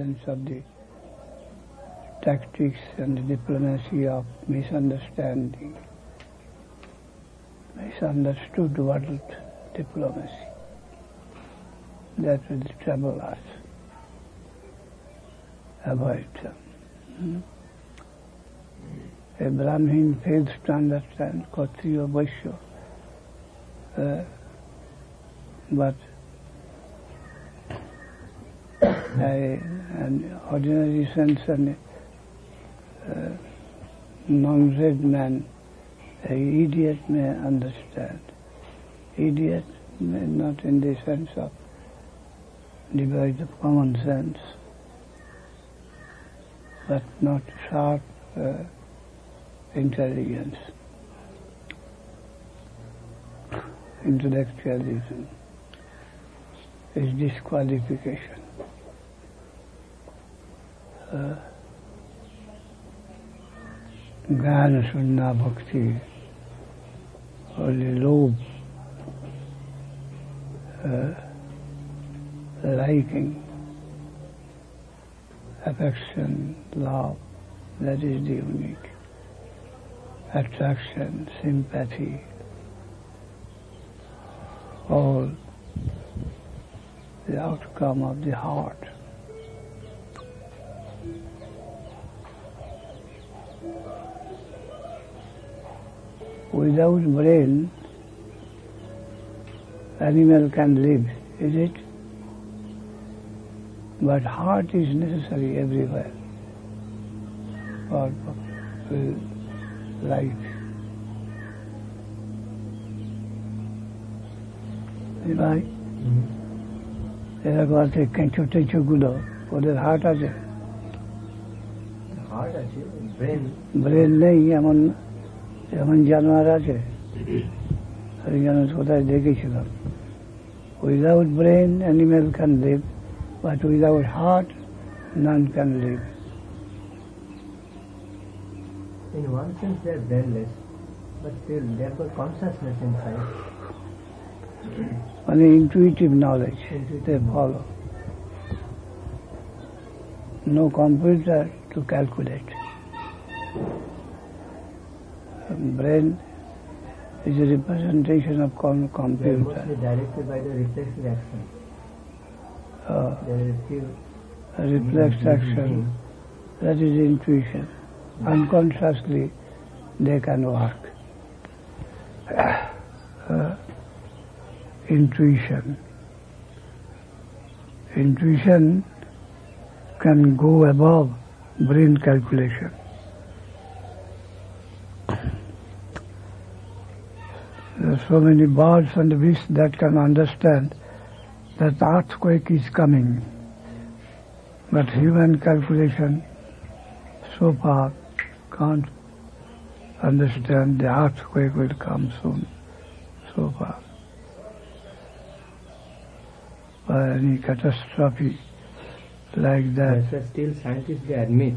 sense of the tactics and the diplomacy of misunderstanding, misunderstood world diplomacy. That will trouble us. Avoid them. A Brahmin fails to understand Kshatriya Vaishya, but an ordinary sense and non-read man, an idiot may understand. Idiot may not in the sense of devoid of common sense, but not sharp intelligence, intellectualism is disqualification. Jnana Sunna Bhakti, only love, liking, affection, love, that is the unique. Attraction, sympathy, all the outcome of the heart. Without brain, animal can live, is it? But heart is necessary everywhere for life. Right? এরকম আছে কেঁচো টেঁচো গুলো ওদের heart আছে, brain নেই এমন এমন জানোয়ার আছে। আমি যেন কোথায় দেখেছিলাম, without brain animal can live, but without heart none can live. In one sense they are brainless, but still they have got consciousness inside. Only intuitive knowledge they follow. No computer to calculate. Brain is a representation of computer. They are mostly directed by the reflexive action. Reflex action, that is intuition. Unconsciously they can work. Intuition can go above brain calculation. There are so many birds and beasts that can understand that the earthquake is coming, but human calculation so far can't understand the earthquake will come soon, so far. Or any catastrophe like that. But still scientists they admit,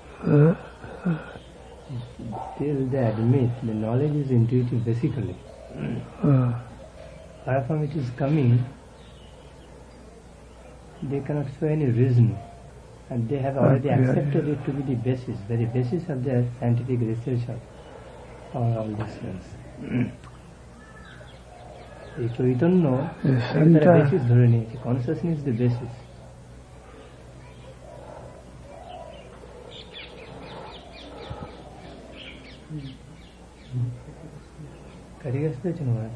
the knowledge is intuitive basically. Where from it is coming, they cannot show any reason, and they have already accepted it to be the very basis of their scientific research of all these things. এই Chaitanya basis ধরে নিয়েছে, consciousness the basis. কারিগর পেয়েছেন ওরা।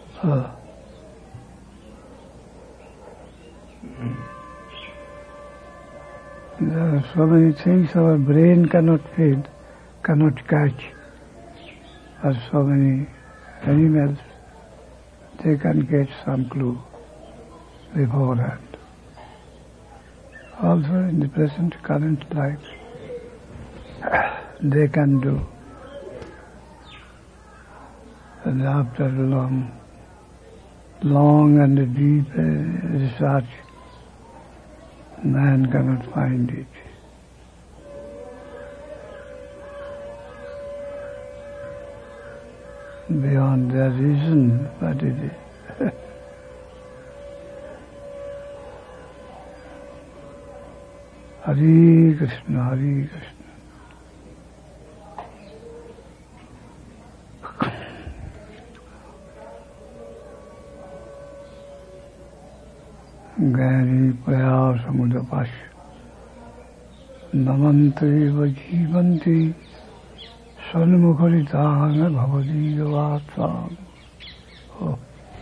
There are so many things our brain cannot feed, cannot catch. There are so many animals, they can get some clue beforehand. Also in the present current life, they can do. And after long and deep research, man cannot find it. Beyond their reason, what is it? Hare Krishna, Hare Krishna. Gani prayasamudapash namantreva jivanti sanmukharitana bhavadiyavatsam. Oh.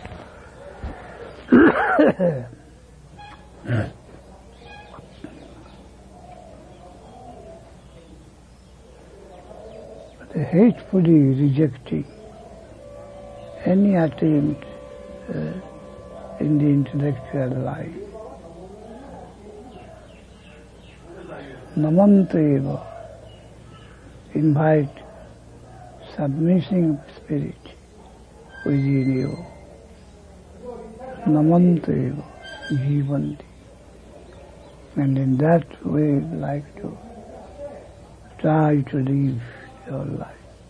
But hatefully rejecting any attempt in the intellectual life. Namanteva, invite submissive spirit within you. Namanteva, jivanti. And in that way like to try to live your life.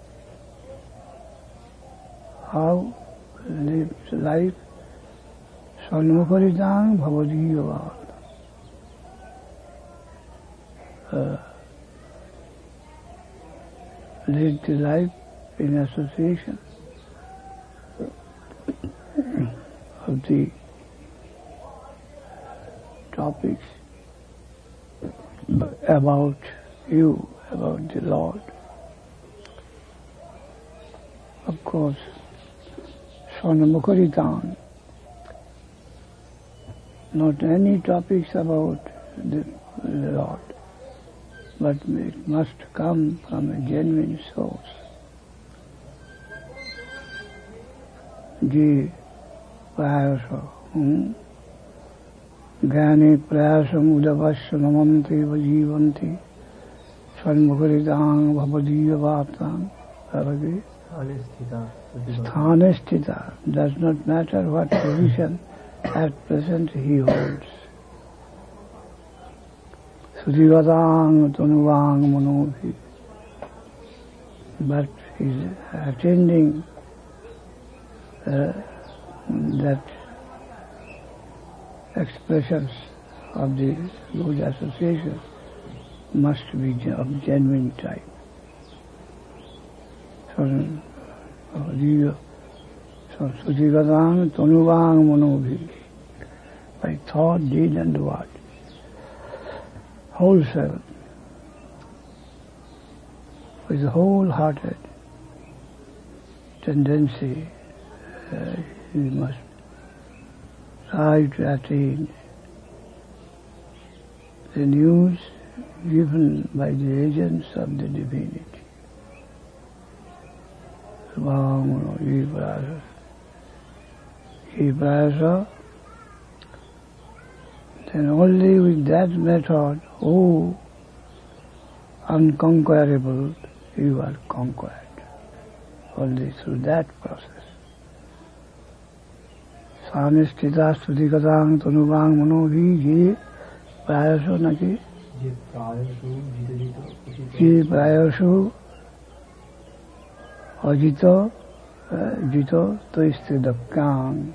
How live life? Sanmukharitang bhavadiyavad. Lead the life in association of the topics about you, about the Lord. Of course, Sanmukharitang. Not any topics about the Lord, but it must come from a genuine source. Ji prayasa, Gani prayasam udavasya namanti vajivanti sanmukharitang bhavadiyavatsam. Sthanasthita does not matter what position at present he holds. Sudhivadang tanuvang manobhi. But he is attending that expressions of the good association must be of genuine type. So Sudhivadang tanuvang manobhi. By thought, deed and word. Wholesale. With wholehearted tendency, we must try to attain the news given by the agents of the divinity. Then only with that method, unconquerable, you are conquered. Only through that process. Sanistita sudhikatang tanuvang manobhi ji prayasu naki ji prayasu ajito jito toistidapkang.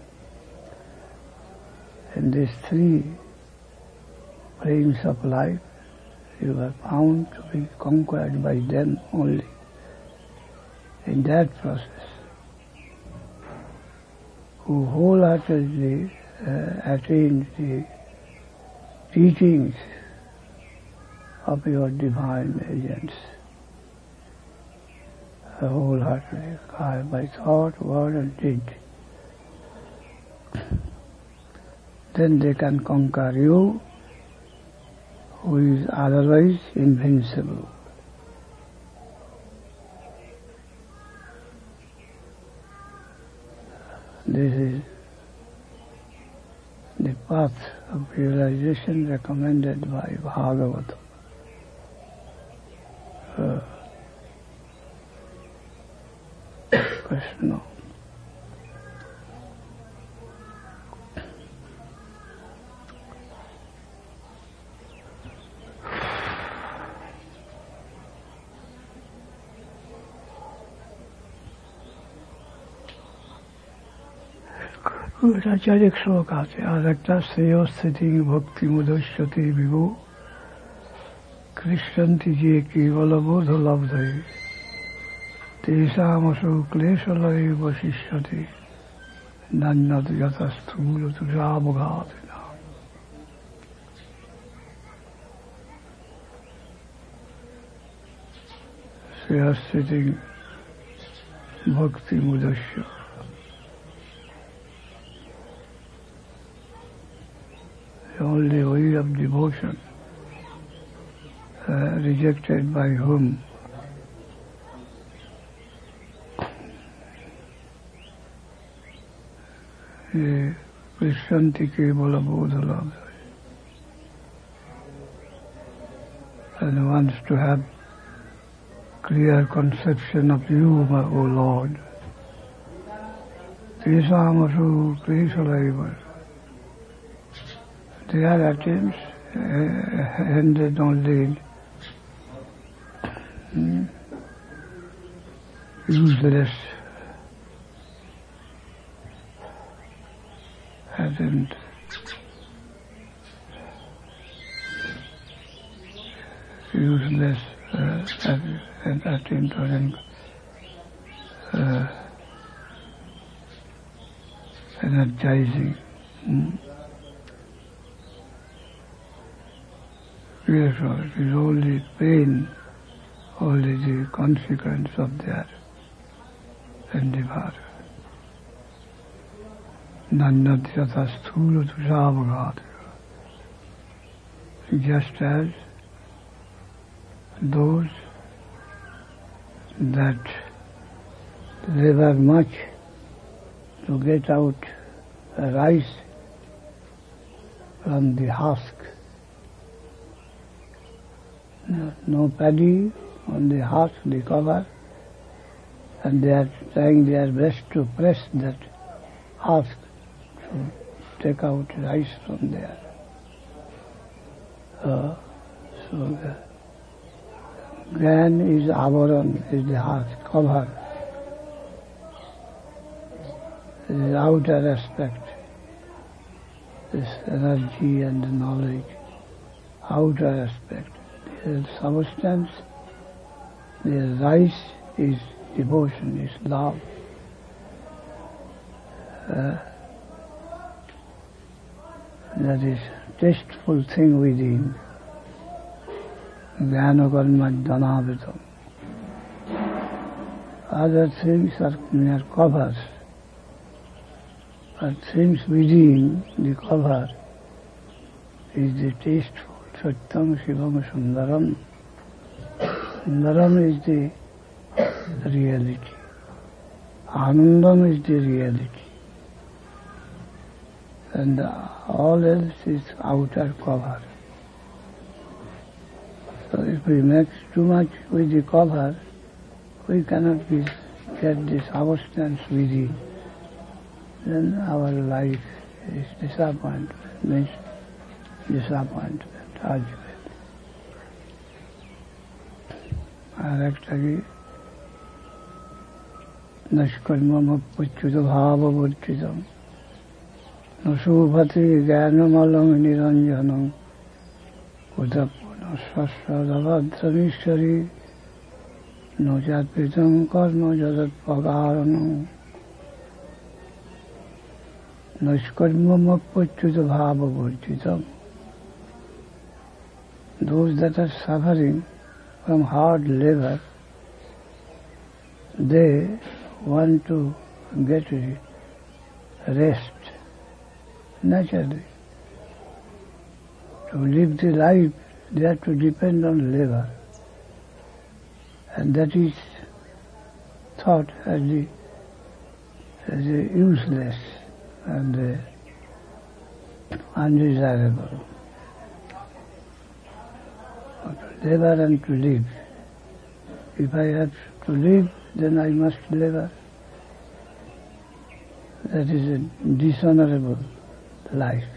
And these three planes of life, you are found to be conquered by them only. In that process, who wholeheartedly attains the teachings of your divine agents, wholeheartedly, by thought, word and deed, then they can conquer you, who is otherwise invincible. This is the path of realization recommended by Bhagavatam. Krishna. आचार्य श्लोक आते आरक्ता श्रेय स्थिति भक्ति मुदश्यति विभो Krishyanti je kevala bodha labdhai tesamasu kleshalai vasishyati nanyat yatasthula tujabhagatina. So you are sitting bhakti mudasya. The only way of devotion rejected by whom? Krishyanti kevala bodha labdhai. And wants to have clear conception of you, my O Lord. Tesamasu kleshalaiva. Their attempts ended only in useless and useless and attempt or energizing. Yes, it is only pain, only the consequence of their endeavor. Nanyat sthula tushabhagat. Just as those that labor much to get out rice from the husk. No paddy on the husk, the cover, and they are trying their best to press that husk to take out rice from there. So the grain is avaran, is the husk, cover. The outer aspect, this energy and the knowledge, outer aspect. The substance, the rice is devotion, is love. That is tasteful thing within. Jnana karma dhanavitam. Other things are mere covers. But things within the cover is the tasteful. Sattam Shivam Sundaram. Sundaram is the reality. Anandam is the reality. And all else is outer cover. So if we mix too much with the cover, we cannot get the substance within. Then our life is disappointment, means disappointment. আর একটা কি নষ্কর্মমপ্যচ্যুত ভাববর্জিতম নশুভতি জ্ঞানমলং নিরঞ্জনং উদপূর্ণ শস্যদভদ্রমীশ্বরী নোচাৎকৃতং কর্ম যদৎপকারণং নষ্কর্মমপ্যচ্যুত ভাববর্জিতম. Those that are suffering from hard labor, they want to get rest naturally. To live the life, they have to depend on labor. And that is thought as useless and undesirable. Labor and to live. If I have to live, then I must labor. That is a dishonorable life.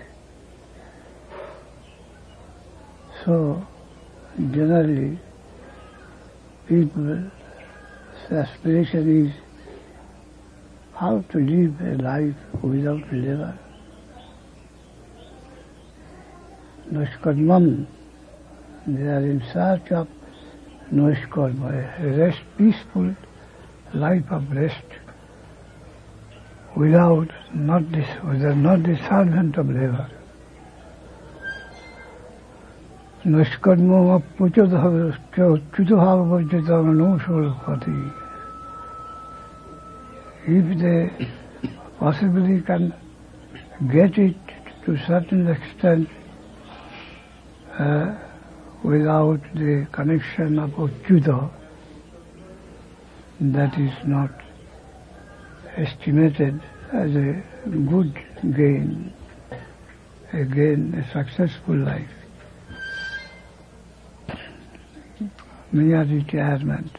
So, generally, people's aspiration is how to live a life without labor. Nashkarmam, They are in search of Nishkarma, a rest, peaceful life of rest, without not the servant of labor. Nishkarma Puchadhavajitavanoshurpati. If they possibly can get it to a certain extent without the connection of Achyuta, that is not estimated as a good gain, a successful life. Mere retirement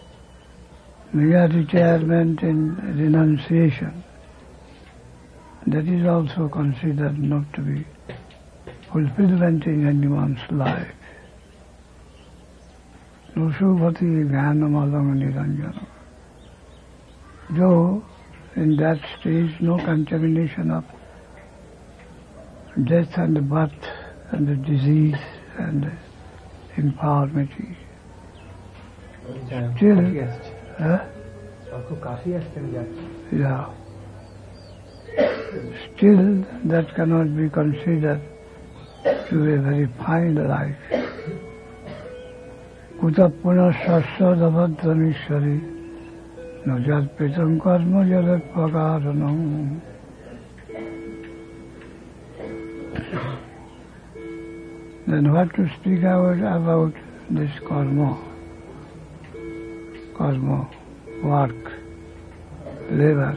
in renunciation, that is also considered not to be fulfillment in anyone's life. Nusubhati Jnanamalanga Niranjana. Though in that stage no contamination of death and birth and the disease and infirmity. Still, yeah. Still, that cannot be considered to be a very fine life. Kuta puna sassadavadramishari najad pitam karma jagat pagaranam. Then what to speak about this karma, work, labor,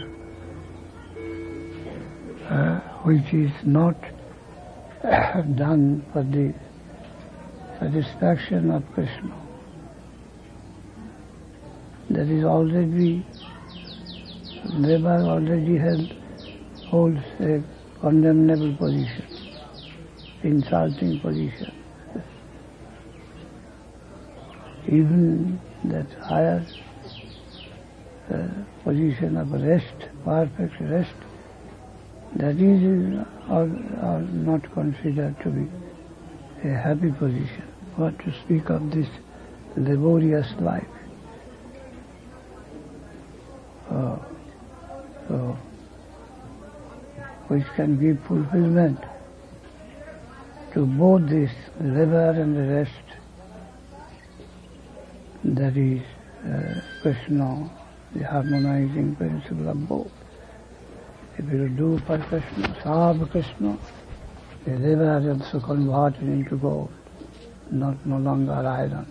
which is not done for the satisfaction of Krishna. That is already, labor already holds a condemnable position, insulting position. Even that higher position of rest, perfect rest, that is not considered to be a happy position. What to speak of this laborious life? So, which can give fulfillment to both this labor and the rest. That is Krishna, the harmonizing principle of both. If you do for Krishna, serve Krishna, the labor is also converted into gold, no longer iron.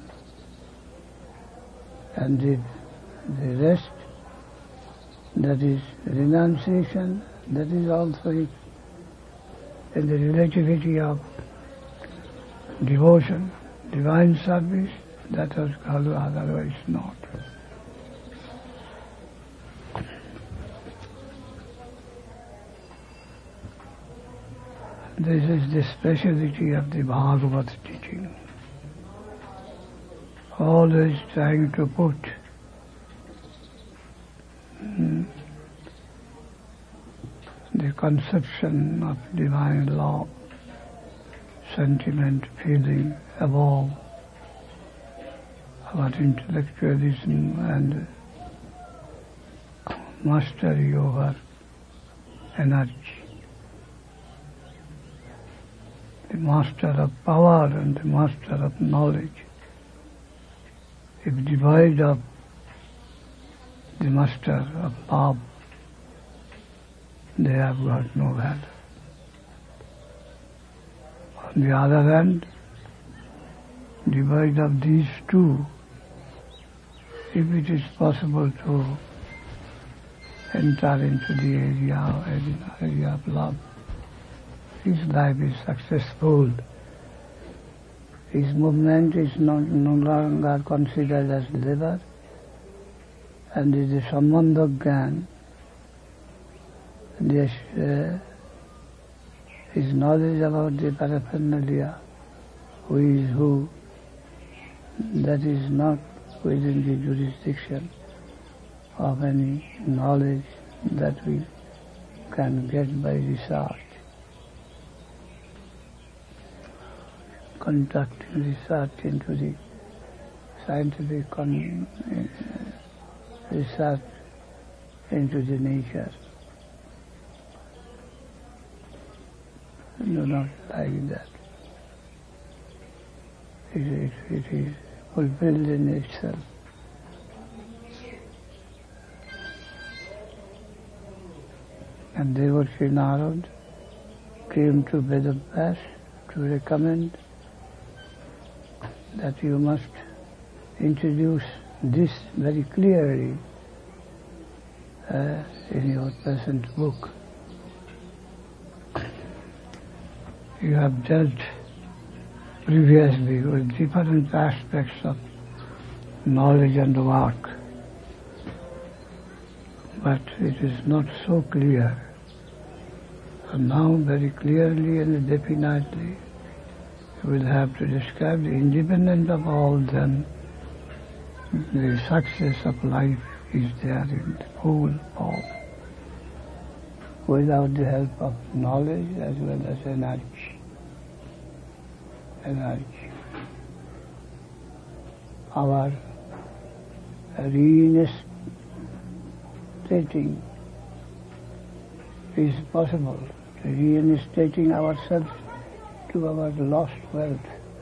And the rest, that is renunciation, that is also in the relativity of devotion, divine service, that was called, otherwise not. This is the speciality of the Bhagavad teaching. Always trying to put the conception of divine law, sentiment, feeling above our intellectualism and mastery over energy. The master of power and the master of knowledge, if devoid of the master of love, they have got no value. On the other hand, devoid of these two, if it is possible to enter into the area of love, his life is successful. His movement is no longer considered as labor, and is the sambandha gyan. His knowledge about the paraphernalia, who is who, that is not within the jurisdiction of any knowledge that we can get by research. conducting research into the scientific research into the nature. Do not like that. It is fulfilled in itself. And Devarshi Narad came to Vedavyas to recommend that you must introduce this very clearly in your present book. You have dealt previously with different aspects of knowledge and work, but it is not so clear. And now very clearly and definitely you will have to describe the independent of all them. The success of life is there in the full form, without the help of knowledge as well as energy. Our reinstating is possible, reinstating ourselves to our lost wealth.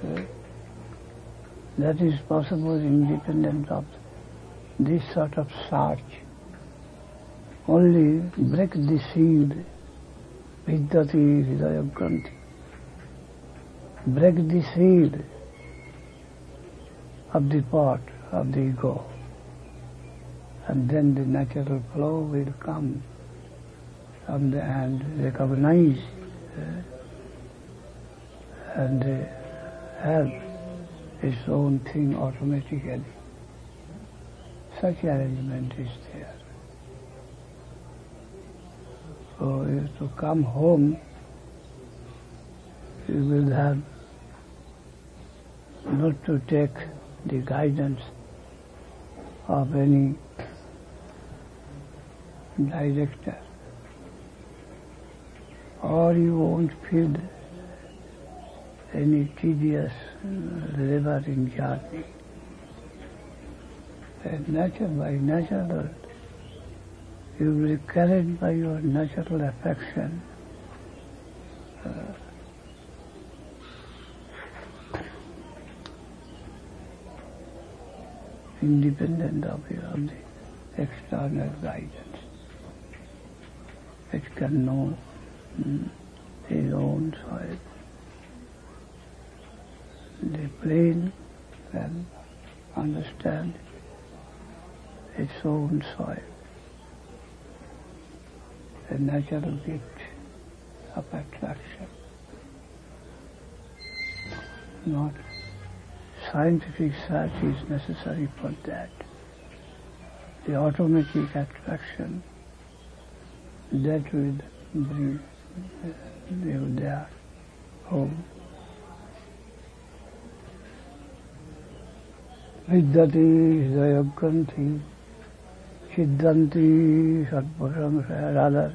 That is possible independent of this sort of search. Only break the seal, vidyati hridaya granthi. Break the seal of the pot, of the ego, and then the natural flow will come from the and recognize and have its own thing automatically. Such arrangement is there. So to come home, you will have not to take the guidance of any director, or you won't feel any tedious labor in journey. And by natural, you will be carried by your natural affection. Independent of the external guidance. It can know his own soil. The plain can understand its own soil. The natural gift of attraction. Not scientific search is necessary for that. The automatic attraction that will bring you there home. Vidyati hridaya granthi, siddhanti sarvasangshaya.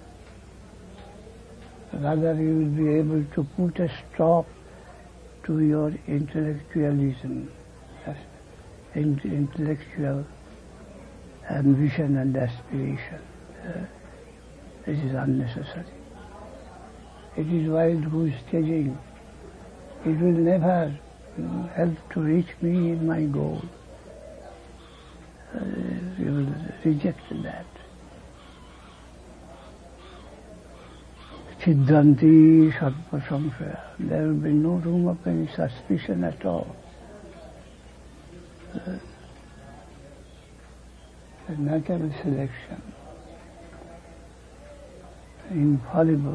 Rather you will be able to put a stop to your intellectualism, intellectual ambition and aspiration. This is unnecessary. It is wild goose chasing. It will never help to reach me in my goal. You will reject that. Siddhanti sarva samshaya. There will be no room of any suspicion at all. A natural selection, infallible,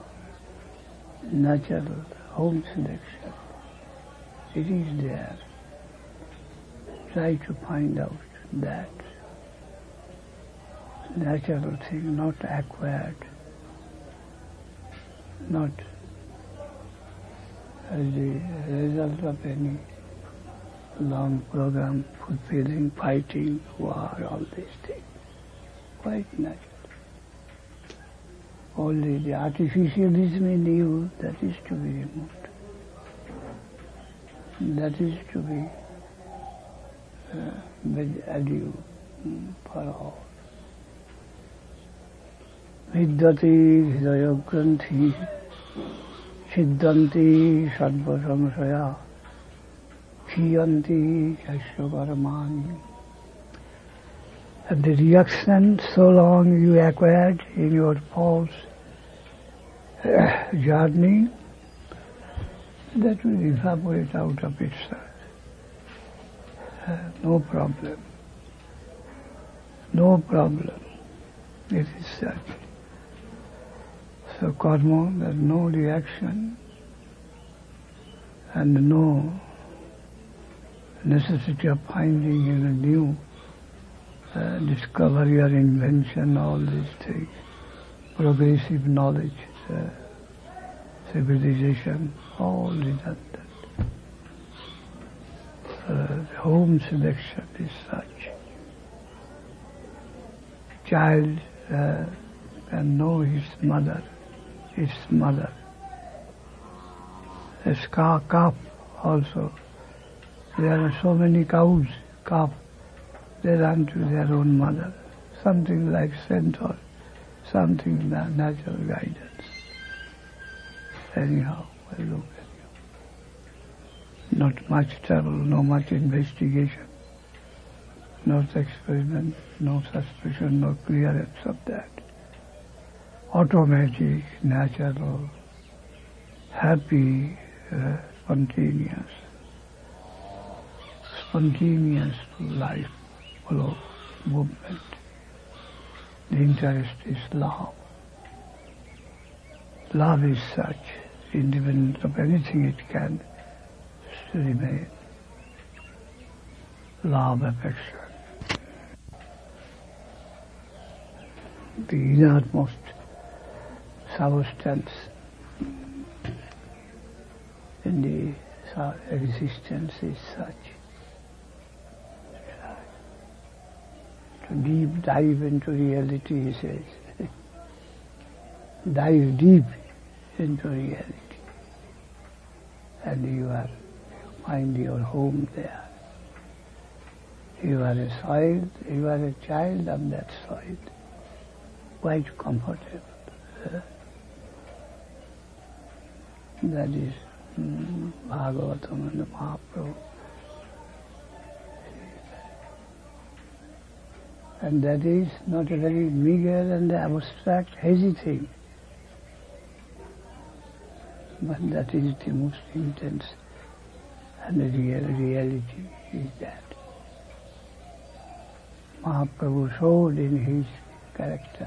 natural home selection. It is there. Try to find out that natural thing, not acquired, not as the result of any long program, fulfilling, fighting, war, all these things. Quite natural. Only the artificialism in you, that is to be removed. That is to be with adieu for all. Vidyati hridayagranthi siddhanti sarva samsaya khiyanti yasya karmani. And the reaction so long you acquired in your false journey, that will evaporate out of itself. No problem. No problem. It is such. So karma, there's no reaction and no necessity of finding in a new discovery or invention, all these things, progressive knowledge, civilization, all redundant. The home selection is such. Child can know his mother. As calf also. There are so many cows, calf, they run to their own mother. Something like scent or something natural guidance. Anyhow, I look at you. Not much trouble, no much investigation, no experiment, no suspicion, no clearance of that. Automatic, natural, happy, spontaneous life, flow, movement. The interest is love. Love is such, independent of anything it can remain. Love, affection. The innermost substance in the existence is such. To deep dive into reality, he says. Dive deep into reality. And you find your home there. You are a soil, you are a child of that soil. Quite comfortable. That is Bhagavatam and the Mahaprabhu. And that is not a very meager and abstract, hazy thing. But that is the most intense and the reality is that. Mahaprabhu showed in his character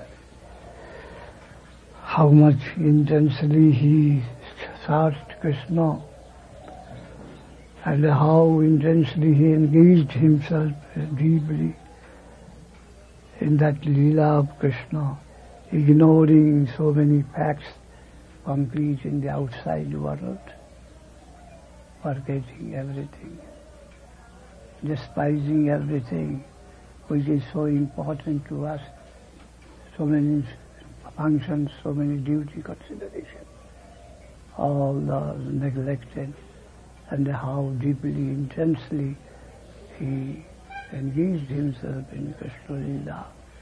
how much intensely he searched Krishna and how intensely he engaged himself deeply in that Leela of Krishna, ignoring so many facts complete in the outside world, forgetting everything, despising everything which is so important to us, so many functions, so many duty considerations, all those neglected, and how deeply, intensely he engaged himself in Krishna Leela,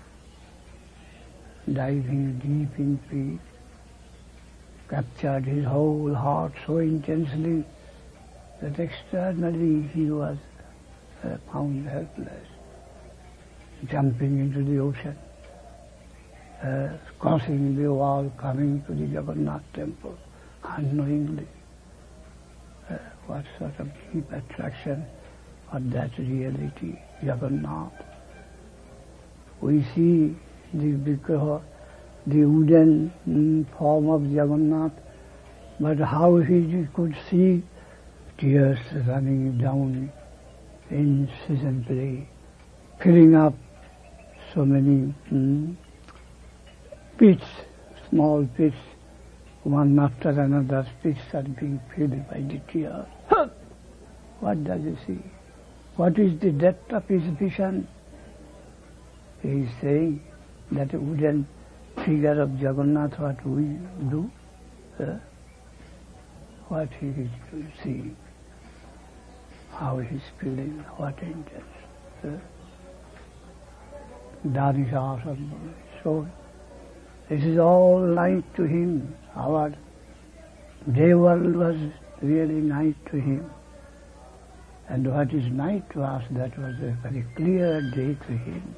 diving deep into it, captured his whole heart so intensely that externally he was found helpless, jumping into the ocean, crossing the wall, coming to the Jagannath temple, unknowingly. What sort of deep attraction of that reality, Jagannath. We see the Vigraha, the wooden form of Jagannath, but how he could see tears running down incessantly, filling up so many pits, small pits, one after another, pits are being filled by the tears. What does he see? What is the depth of his vision? He is saying that a wooden figure of Jagannath, what we do, what he is seeing. how he's feeling, what he intends. Dharishasana. So this is all night to him. Our day world was really night to him. And what is night to us, that was a very clear day to him.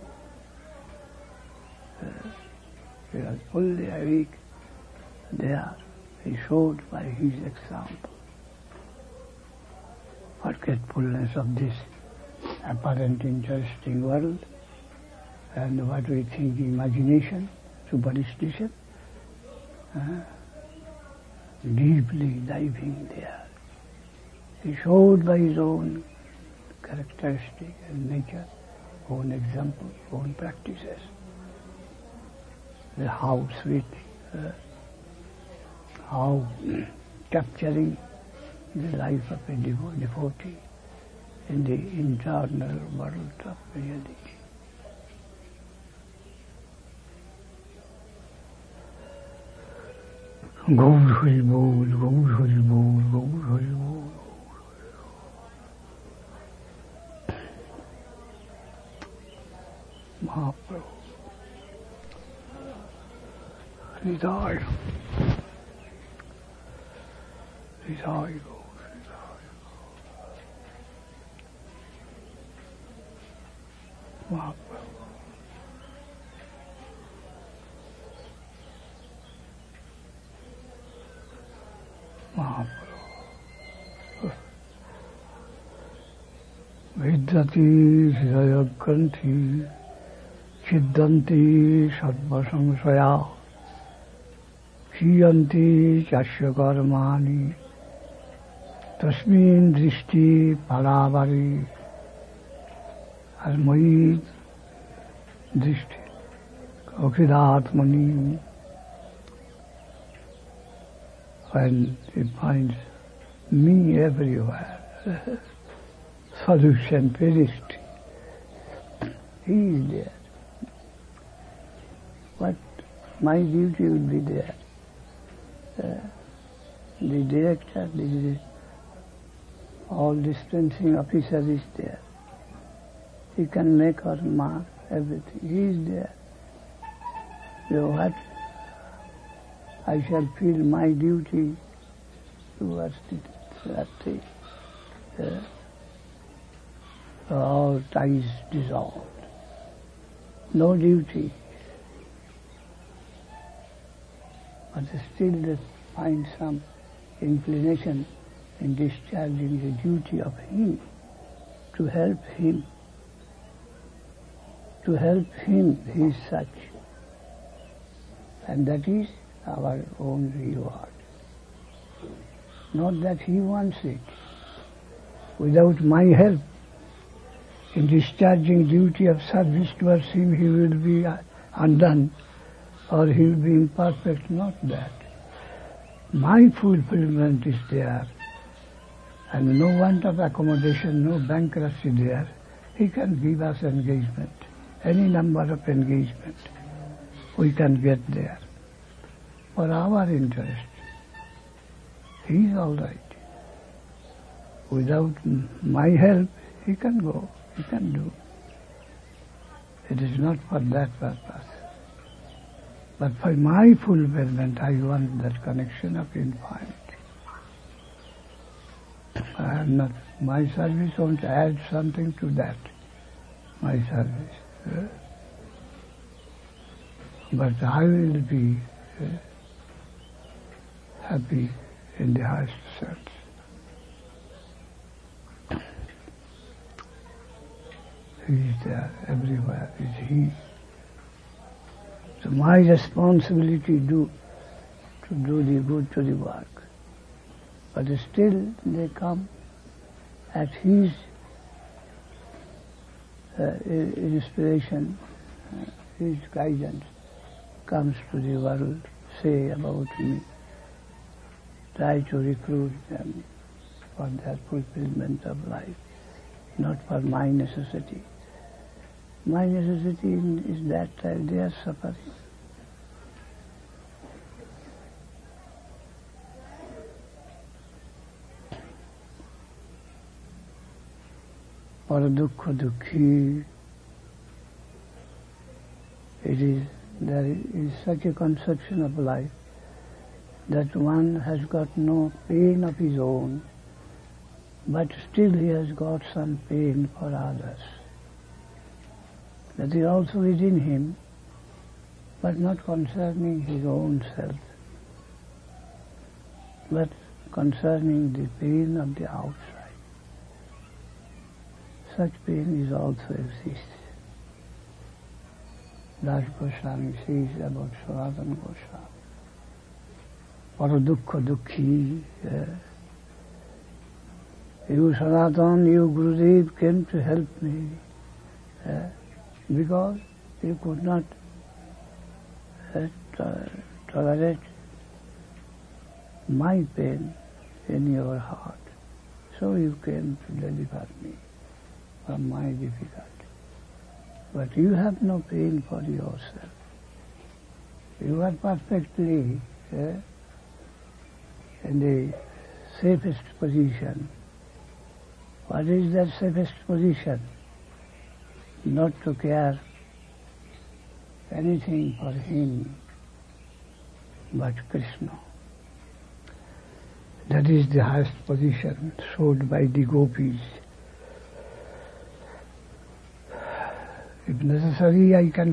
He was fully awake there. He showed by his example forgetfulness of this apparent interesting world and what we think imagination, superstition, deeply diving there. He showed by his own characteristic and nature, own example, own practices, how sweet, how capturing the life of a devotee in the internal world of reality. Gaur Hari Bol, Gaur Hari Bol, Gaur Hari Bol. Mahaprabhu. Hridaya. Hridaya Gaur. Mahaprabhu. Mahaprabhu. Vidyati Hridaya Granthi Chiddanti Sarva Samsaya Chiyanti Chasya Karmani Tasmin Drishti Palavari Almoid Drishti Akhidatmani. When he finds me everywhere, solution perished. He is there. But my duty will be there. The director, all dispensing officer is there. He can make or mark everything. He is there. So what I shall feel my duty towards all ties dissolved. No duty. But still they find some inclination in discharging the duty of him, to help him. To help him, he is such. And that is our own reward. Not that he wants it. Without my help, in discharging duty of service towards him, he will be undone, or he will be imperfect. Not that. My fulfillment is there, and no want of accommodation, no bankruptcy there. He can give us engagement, any number of engagement. We can get there. For our interest, he is all right. Without my help, he can go, he can do. It is not for that purpose. But for my fulfillment, I want that connection of infinity. I am not, my service won't add something to that, my service. But I will be happy in the highest sense. He is there, everywhere is he. So my responsibility to do the good to the work. But still they come at his inspiration, his guidance comes to the world, say about me. Try to recruit them for their fulfillment of life, not for my necessity. My necessity is that they are suffering. Paradukha Dukhi. There is such a conception of life that one has got no pain of his own, but still he has got some pain for others. That is also within him, but not concerning his own self, but concerning the pain of the outside. Such pain is also exists. Das Goswami says about Sanatana Goswami. Paradukha Dukhi. You Sanatana, you Gurudev came to help me because you could not tolerate my pain in your heart. So you came to deliver me from my difficulty. But you have no pain for yourself. You are perfectly in the safest position. What is that safest position? Not to care anything for him but Krishna. That is the highest position showed by the gopis. If necessary, I can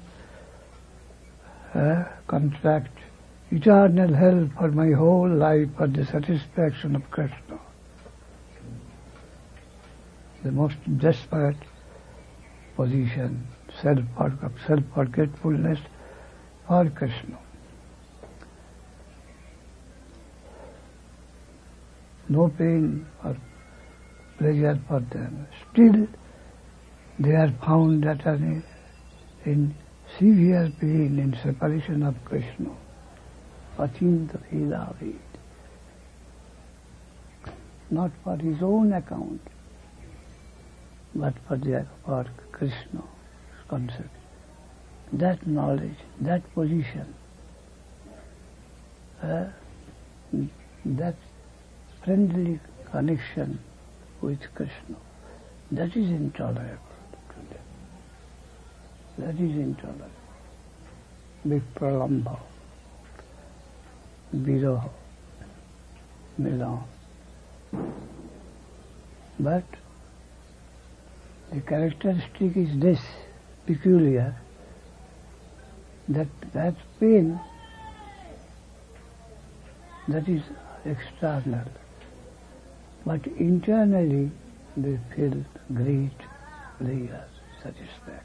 contract eternal hell for my whole life for the satisfaction of Krishna. The most desperate position, self-forgetfulness for Krishna. No pain or pleasure for them. Still, they are found that are in severe pain in separation of Krishna. Achinta Vedavid. Not for his own account, but for Krishna's concept. That knowledge, that position, that friendly connection with Krishna, that is intolerable to them. That is intolerable. Vipralambha, Viraha, Milan. But the characteristic is this, peculiar, that pain, that is external. But internally they feel great pleasure, satisfaction.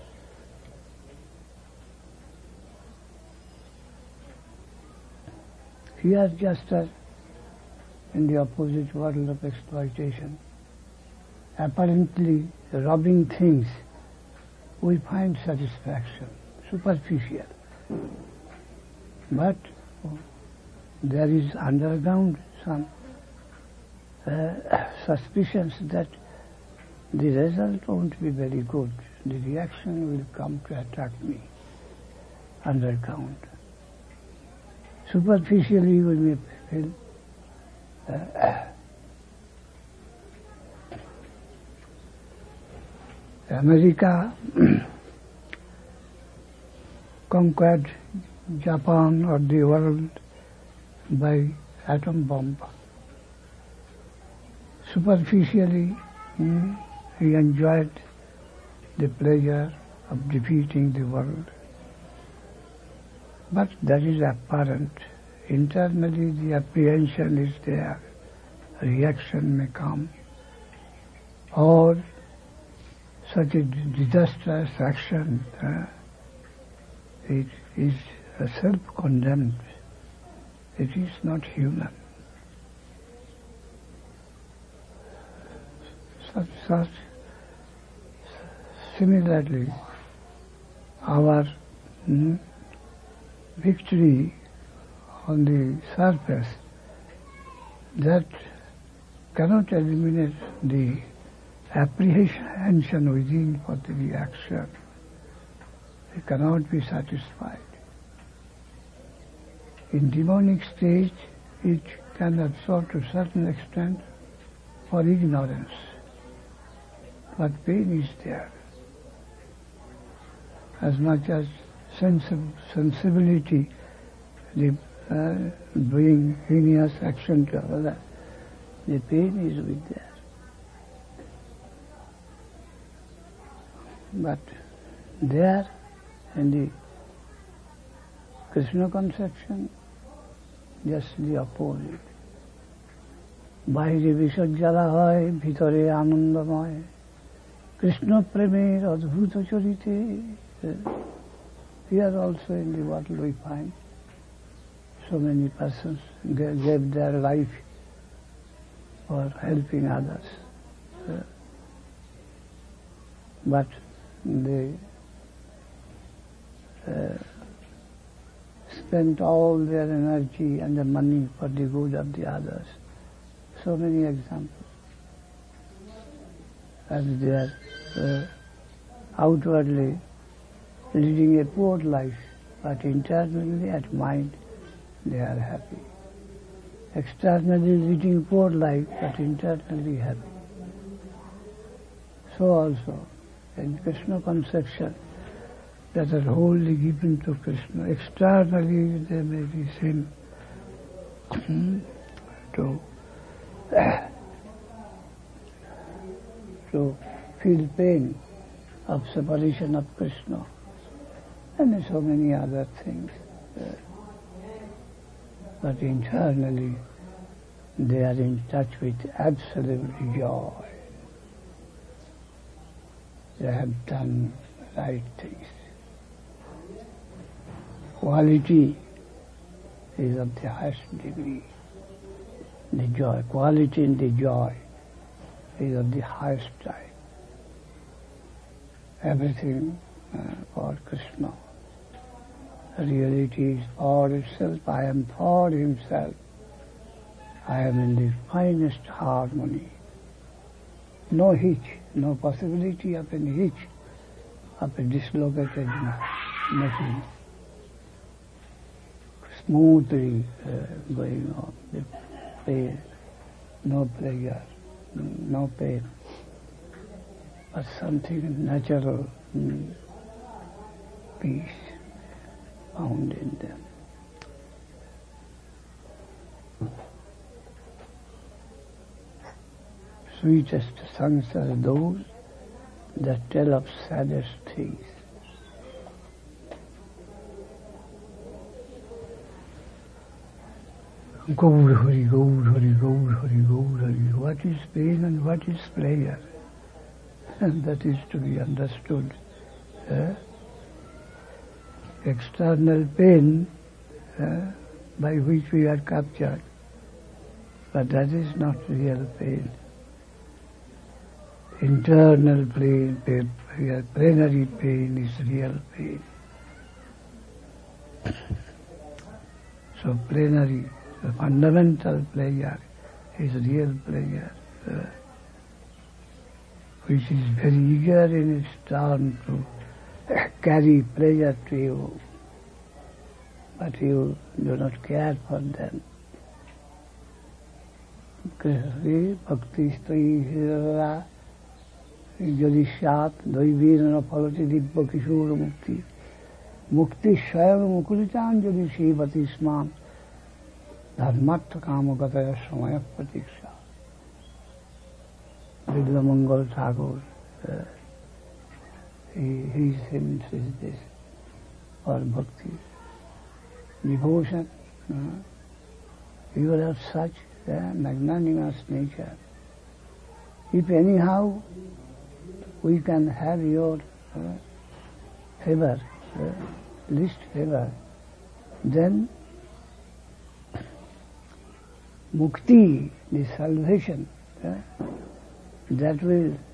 Here just as in the opposite world of exploitation, apparently robbing things, we find satisfaction, superficial. But there is underground some suspicions that the result won't be very good. The reaction will come to attack me underground. Superficially we may feel America conquered Japan or the world by atom bomb. Superficially, he enjoyed the pleasure of defeating the world. But that is apparent. Internally the apprehension is there. Reaction may come. Or such a disastrous action, it is self-condemned. It is not human. Similarly, our victory on the surface, that cannot eliminate the apprehension within for the reaction. It cannot be satisfied. In demonic stage, it can absorb to a certain extent for ignorance. but pain is there. As much as sensibility, the doing heinous action to other, the pain is with there. But there, in the Krishna conception, just the opposite. বাইরে বিষদ জ্বালা হয়, ভিতরে আনন্দময়। কৃষ্ণ প্রেমের অদ্ভুত চরিতে। Here also in the world we find so many persons gave their life for helping others. But they spent all their energy and the money for the good of the others. So many examples. And they are outwardly leading a poor life, but internally at mind they are happy. Externally leading poor life, but internally happy. So also, in Krishna conception, that are wholly given to Krishna. Externally they may be seen to feel pain of separation of Krishna and so many other things. But internally they are in touch with absolute joy. They have done right things. Quality is of the highest degree. The joy, quality in the joy is of the highest type. Everything for Krishna. Reality is for itself. I am for himself. I am in the finest harmony. No hitch, no possibility of any hitch, of a dislocated machine. Smoothly going on. The pain, no pleasure, no pain, but something natural, peace found in them. Sweetest songs are those that tell of saddest things. Gaur Hari, Gaur Hari, Gaur Hari, Gaur Hari. What is pain and what is pleasure? And that is to be understood. External pain by which we are captured, but that is not real pain. Internal pain, plenary pain is real pain. So plenary, the fundamental pleasure is real pleasure, which is very eager in its turn to carry pleasure to you, but you do not care for them. Bhakti stoi hirara যদি সাত দৈবীর ফলতি দিব্য কিশোর মুক্তি মুক্তি স্বয়ং মুকুলিতান যদি শ্রীপতি স্মান ধর্মার্থ কামগতয় সময় প্রতীক্ষা বিদ্যমঙ্গল ঠাকুর his hymns is this for bhakti devotion. You are of such magnanimous nature. If anyhow we can have your favor, least favor, then mukti, the salvation, that will